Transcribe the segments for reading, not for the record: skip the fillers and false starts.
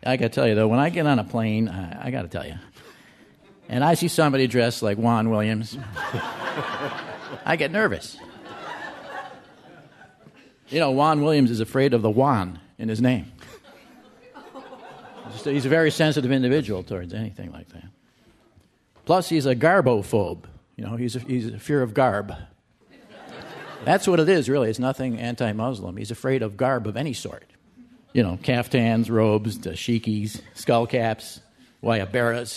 I got to tell you, though, when I get on a plane, I got to tell you, and I see somebody dressed like Juan Williams, I get nervous. You know, Juan Williams is afraid of the Juan in his name. He's a very sensitive individual towards anything like that. Plus, he's a garbophobe. You know, he's a fear of garb. That's what it is, really. It's nothing anti-Muslim. He's afraid of garb of any sort. You know, caftans, robes, dashikis, skull caps, guayaberas,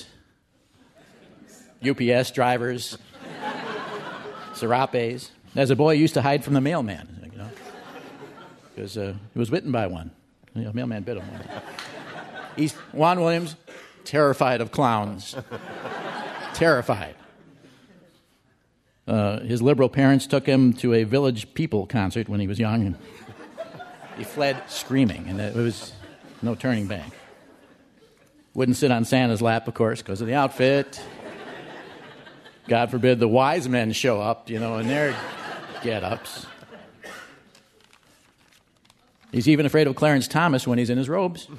UPS drivers, serapes. As a boy, he used to hide from the mailman, you know, because he was bitten by one. You know, mailman bit him. Juan Williams, terrified of clowns. Terrified. His liberal parents took him to a Village People concert when he was young, and he fled screaming, and it was no turning back. Wouldn't sit on Santa's lap, of course, because of the outfit. God forbid the wise men show up, you know, in their get-ups. He's even afraid of Clarence Thomas when he's in his robes.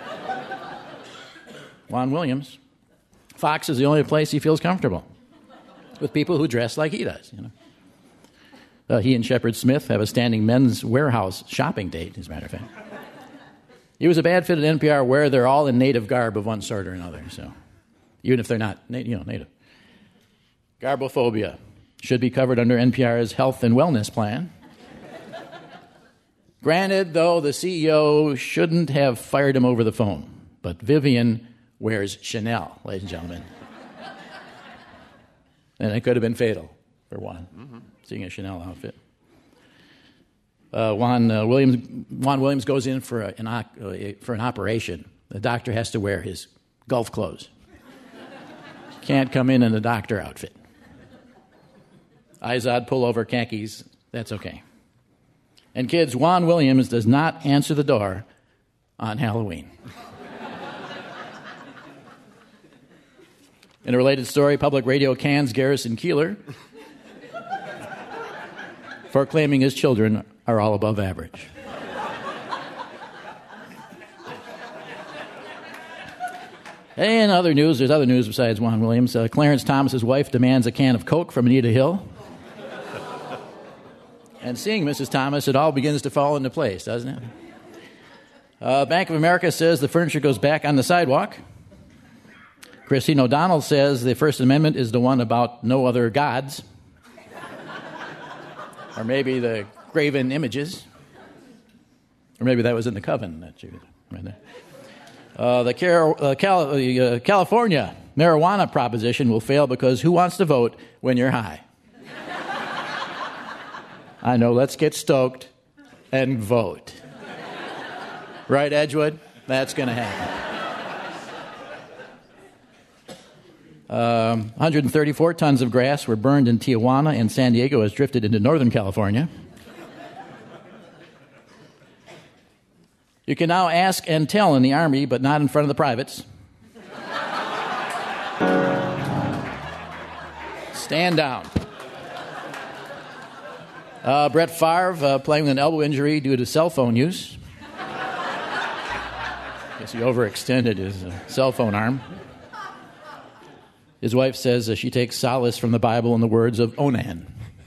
Juan Williams. Fox is the only place he feels comfortable with people who dress like he does, you know. He and Shepard Smith have a standing Men's Warehouse shopping date, as a matter of fact. He was a bad fit at NPR where they're all in native garb of one sort or another, so even if they're not, native. Garbophobia should be covered under NPR's health and wellness plan. Granted, though, the CEO shouldn't have fired him over the phone, but Vivian wears Chanel, ladies and gentlemen. And it could have been fatal for Juan, seeing a Chanel outfit. Juan Williams goes in for an operation. The doctor has to wear his golf clothes. Can't come in a doctor outfit. Izod pullover khakis, that's okay. And kids, Juan Williams does not answer the door on Halloween. In a related story, public radio cans Garrison Keillor for claiming his children are all above average. In other news, there's other news besides Juan Williams. Clarence Thomas's wife demands a can of Coke from Anita Hill. And seeing Mrs. Thomas, it all begins to fall into place, doesn't it? Bank of America says the furniture goes back on the sidewalk. Christine O'Donnell says the First Amendment is the one about no other gods. Or maybe the graven images. Or maybe that was in the coven that you read there. The California marijuana proposition will fail because who wants to vote when you're high? I know, let's get stoked and vote. Right, Edgewood? That's going to happen. 134 tons of grass were burned in Tijuana, and San Diego has drifted into Northern California. You can now ask and tell in the Army, but not in front of the privates. Stand down. Brett Favre playing with an elbow injury due to cell phone use. Guess he overextended his cell phone arm. His wife says she takes solace from the Bible in the words of Onan.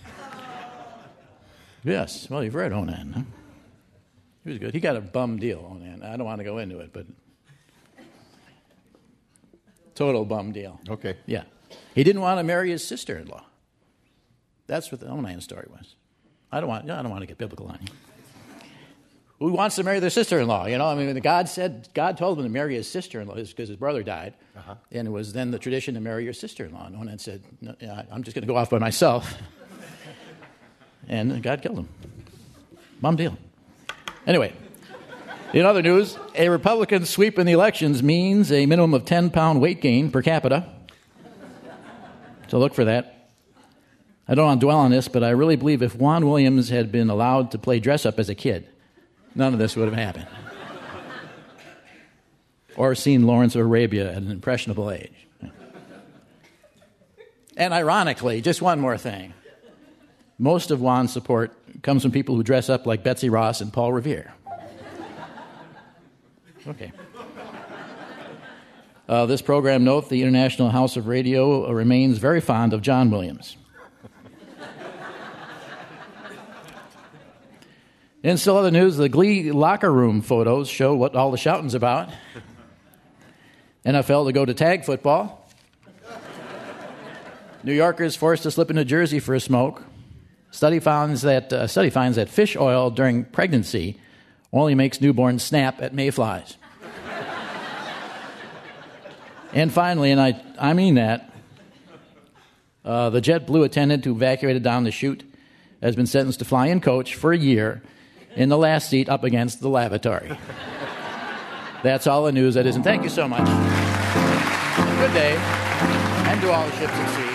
Yes, well, you've read Onan, huh? He was good. He got a bum deal, Onan. I don't want to go into it, but total bum deal. Okay. Yeah. He didn't want to marry his sister-in-law. That's what the Onan story was. I don't want to get biblical on you. Who wants to marry their sister-in-law? You know, I mean, God told him to marry his sister-in-law because his brother died, and it was then the tradition to marry your sister-in-law. And Onan said, no, I'm just going to go off by myself. And God killed him. Bum deal. Anyway, in other news, a Republican sweep in the elections means a minimum of 10-pound weight gain per capita. So look for that. I don't want to dwell on this, but I really believe if Juan Williams had been allowed to play dress-up as a kid, none of this would have happened. Or seen Lawrence of Arabia at an impressionable age. And ironically, just one more thing. Most of Juan's support comes from people who dress up like Betsy Ross and Paul Revere. Okay. This program note, the International House of Radio remains very fond of John Williams. In still other news, the Glee locker room photos show what all the shouting's about. NFL to go to tag football. New Yorkers forced to slip into Jersey for a smoke. Study finds that fish oil during pregnancy only makes newborns snap at mayflies. And finally, and I mean that, the JetBlue attendant who evacuated down the chute has been sentenced to fly in coach for a year in the last seat up against the lavatory. That's all the news that isn't. Thank you so much. Good day, and to all the ships at sea.